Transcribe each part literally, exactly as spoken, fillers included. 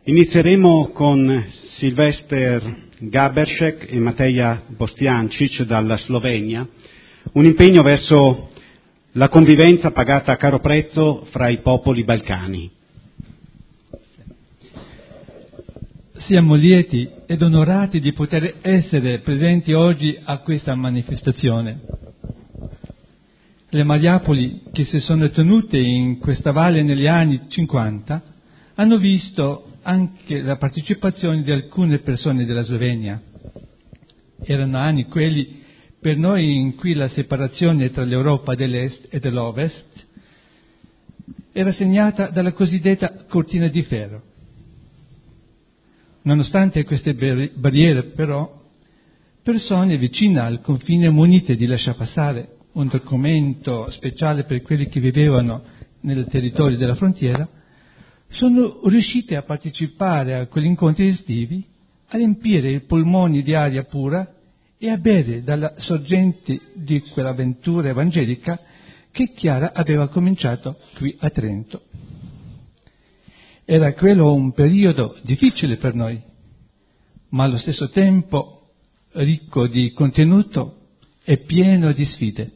Inizieremo con Silvester Gaberšek e Mateja Boštjančić dalla Slovenia, un impegno verso la convivenza pagata a caro prezzo fra i popoli balcani. Siamo lieti ed onorati di poter essere presenti oggi a questa manifestazione. Le Mariapoli che si sono tenute in questa valle negli anni cinquanta hanno visto anche la partecipazione di alcune persone della Slovenia. Erano anni quelli per noi in cui la separazione tra l'Europa dell'Est e dell'Ovest era segnata dalla cosiddetta cortina di ferro. Nonostante queste barriere, però, persone vicine al confine munite di lasciar passare un documento speciale per quelli che vivevano nel territorio della frontiera, sono riuscite a partecipare a quegli incontri estivi, a riempire i polmoni di aria pura e a bere dalla sorgente di quell'avventura evangelica che Chiara aveva cominciato qui a Trento. Era quello un periodo difficile per noi, ma allo stesso tempo ricco di contenuto e pieno di sfide.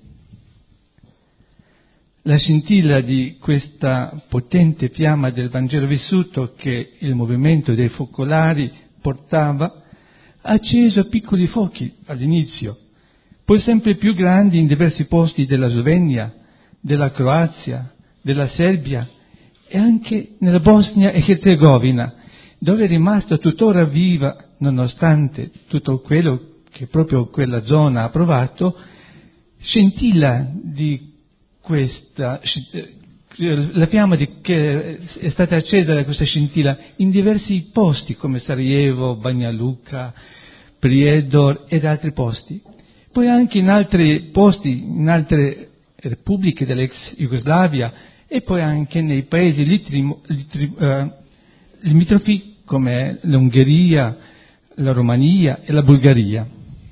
La scintilla di questa potente fiamma del Vangelo vissuto che il movimento dei focolari portava ha acceso piccoli fuochi all'inizio, poi sempre più grandi in diversi posti della Slovenia, della Croazia, della Serbia e anche nella Bosnia e Erzegovina, dove è rimasta tuttora viva, nonostante tutto quello che proprio quella zona ha provato, scintilla di questa, la fiamma di, che è stata accesa da questa scintilla in diversi posti come Sarajevo, Banja Luka, Prijedor ed altri posti. Poi anche in altri posti, in altre repubbliche dell'ex Jugoslavia e poi anche nei paesi litrim, litrim, uh, limitrofi come l'Ungheria, la Romania e la Bulgaria.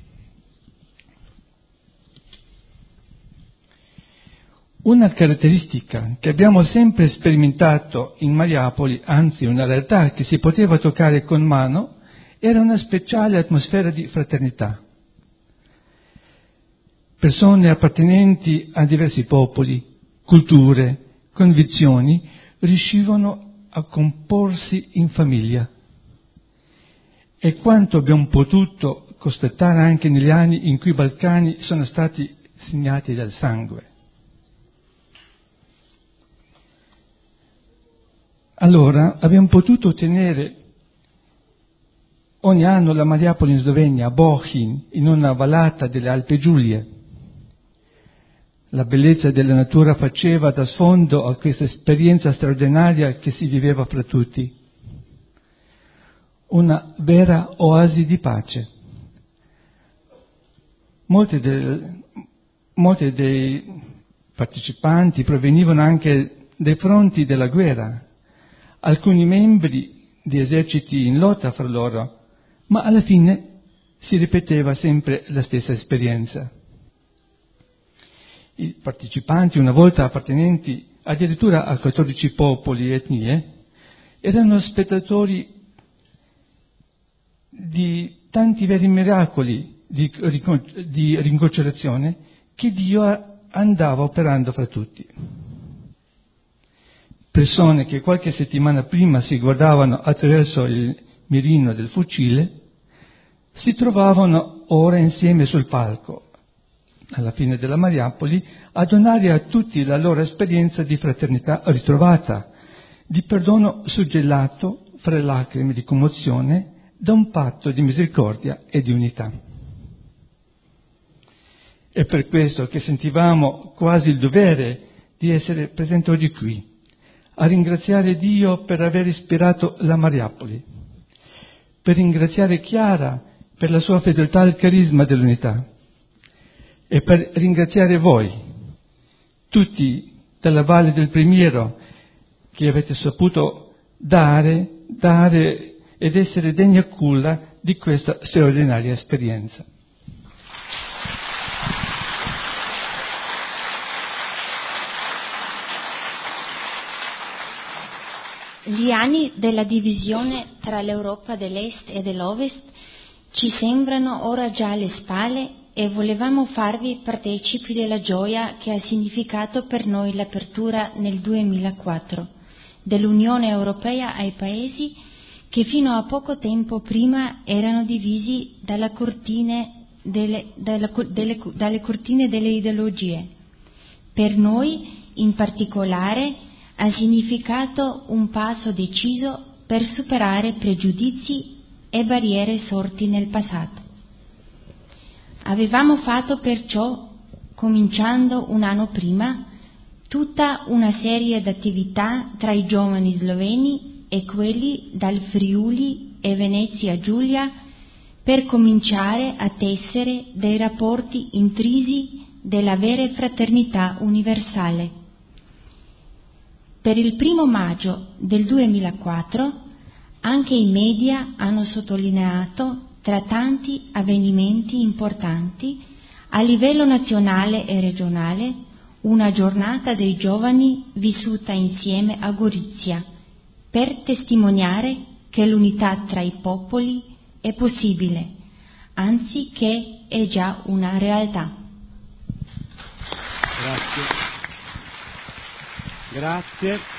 Una caratteristica che abbiamo sempre sperimentato in Mariapoli, anzi una realtà che si poteva toccare con mano, era una speciale atmosfera di fraternità. Persone appartenenti a diversi popoli, culture, convinzioni riuscivano a comporsi in famiglia. E quanto abbiamo potuto constatare anche negli anni in cui i Balcani sono stati segnati dal sangue. Allora abbiamo potuto ottenere ogni anno la Mariapoli in Slovenia, a Bohinj, in una vallata delle Alpi Giulie. La bellezza della natura faceva da sfondo a questa esperienza straordinaria che si viveva fra tutti. Una vera oasi di pace. Molti, del, molti dei partecipanti provenivano anche dai fronti della guerra, alcuni membri di eserciti in lotta fra loro, ma alla fine si ripeteva sempre la stessa esperienza. I partecipanti, una volta appartenenti addirittura a quattordici popoli e etnie, erano spettatori di tanti veri miracoli di, di riconciliazione che Dio andava operando fra tutti. Persone che qualche settimana prima si guardavano attraverso il mirino del fucile si trovavano ora insieme sul palco, alla fine della Mariapoli, a donare a tutti la loro esperienza di fraternità ritrovata, di perdono suggellato fra lacrime di commozione da un patto di misericordia e di unità. È per questo che sentivamo quasi il dovere di essere presenti oggi qui, a ringraziare Dio per aver ispirato la Mariapoli, per ringraziare Chiara per la sua fedeltà al carisma dell'unità e per ringraziare voi, tutti dalla Valle del Primiero, che avete saputo dare, dare ed essere degna culla di questa straordinaria esperienza. Gli anni della divisione tra l'Europa dell'Est e dell'Ovest ci sembrano ora già alle spalle e volevamo farvi partecipi della gioia che ha significato per noi l'apertura nel duemilaquattro dell'Unione Europea ai paesi che fino a poco tempo prima erano divisi dalla cortine delle, dalla, delle, dalle cortine delle ideologie. Per noi, in particolare, ha significato un passo deciso per superare pregiudizi e barriere sorti nel passato. Avevamo fatto perciò, cominciando un anno prima, tutta una serie di attività tra i giovani sloveni e quelli dal Friuli e Venezia Giulia per cominciare a tessere dei rapporti intrisi della vera fraternità universale. Per il primo maggio del duemilaquattro anche i media hanno sottolineato, tra tanti avvenimenti importanti a livello nazionale e regionale, una giornata dei giovani vissuta insieme a Gorizia, per testimoniare che l'unità tra i popoli è possibile, anzi che è già una realtà. Grazie. Grazie.